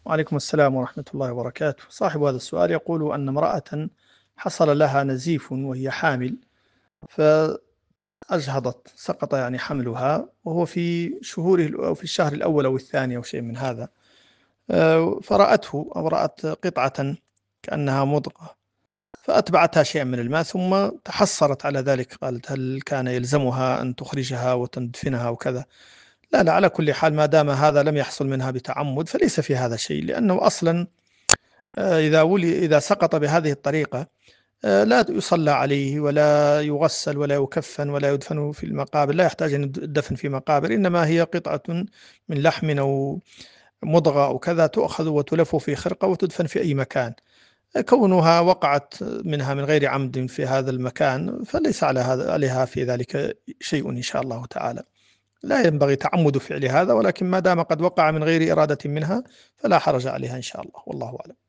وعليكم السلام ورحمة الله وبركاته. صاحب هذا السؤال يقول أن امرأة حصل لها نزيف وهي حامل، فأجهضت، سقط يعني حملها وهو في شهوره أو في الشهر الأول أو الثاني أو شيء من هذا. فرأته أو رأت قطعة كأنها مضغة، فأتبعتها شيئا من الماء ثم تحسرت على ذلك، قالت هل كان يلزمها أن تخرجها وتدفنها وكذا؟ لا لا، على كل حال ما دام هذا لم يحصل منها بتعمد فليس في هذا شيء، لأنه أصلا إذا سقط بهذه الطريقة لا يصلى عليه ولا يغسل ولا يكفن ولا يدفن في المقابر، لا يحتاج أن يدفن في مقابر، إنما هي قطعة من لحم أو مضغة أو كذا، تؤخذ وتلف في خرقة وتدفن في أي مكان. كونها وقعت منها من غير عمد في هذا المكان فليس عليها في ذلك شيء إن شاء الله تعالى. لا ينبغي تعمد فعل هذا، ولكن ما دام قد وقع من غير إرادة منها فلا حرج عليها إن شاء الله، والله أعلم.